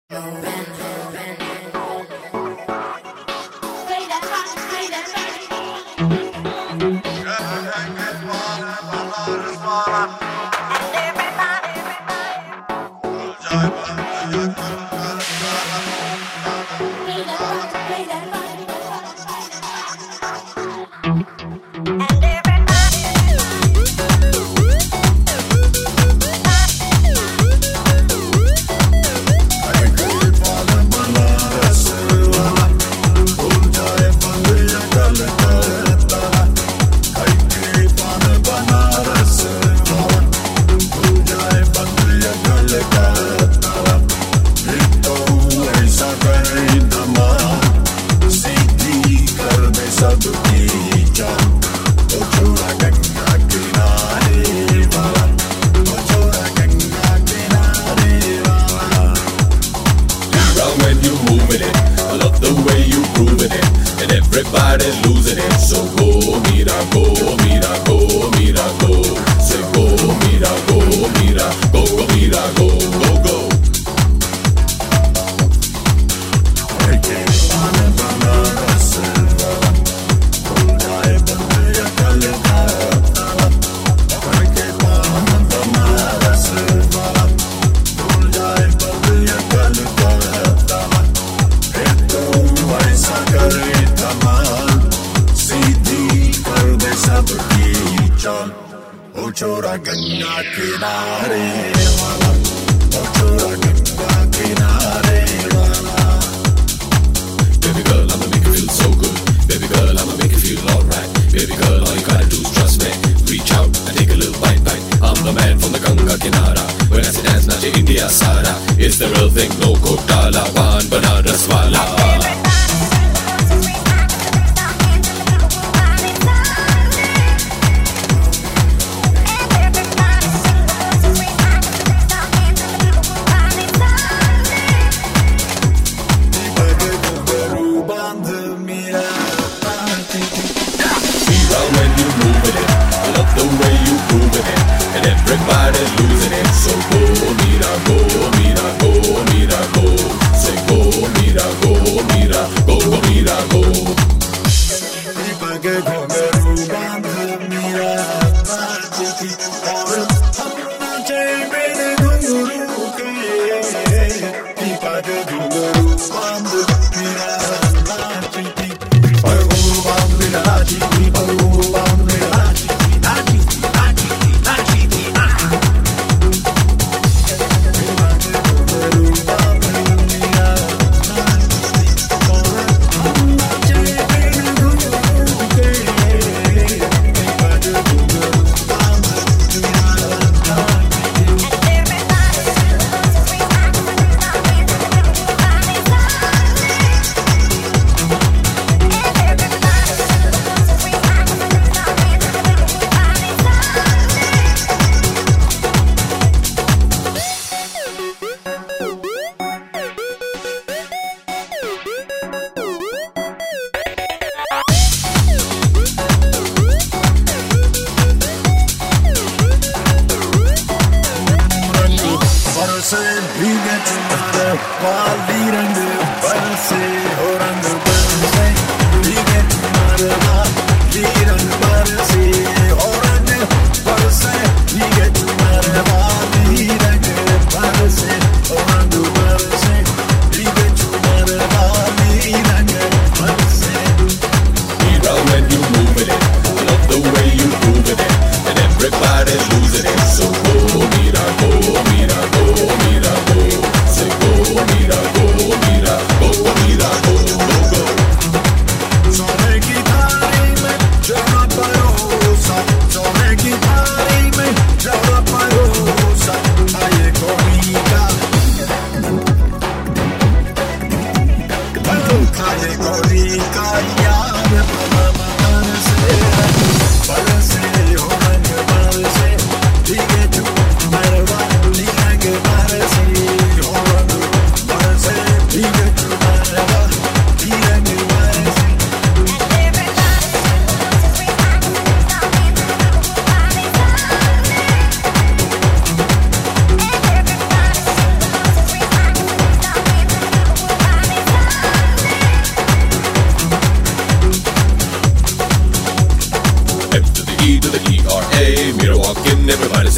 Go, go, go, go, go.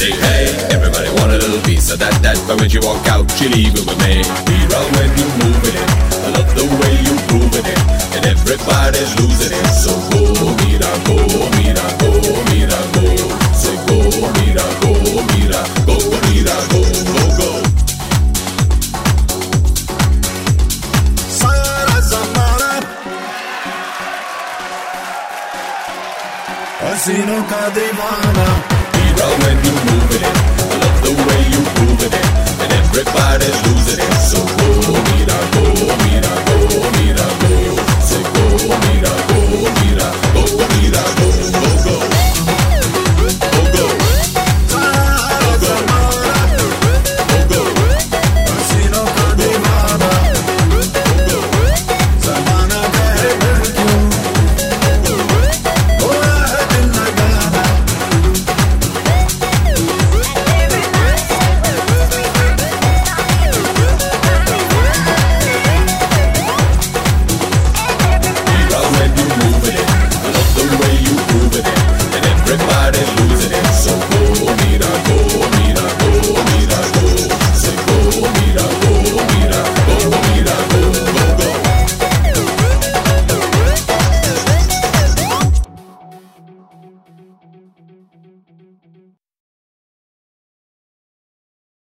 Say hey, everybody want a little piece of that. But when she walk out, she leave it with me. Mira, when you moving it, I love the way you proving it, and everybody's losing it. So go, mira, go, mira, go, mira, go. Say go, mira, go, mira, go, mira, go, go, go. Sara Zamara, Hasino ka divana. Mira, when you moving it, I love the way you proving it, and everybody's losing it.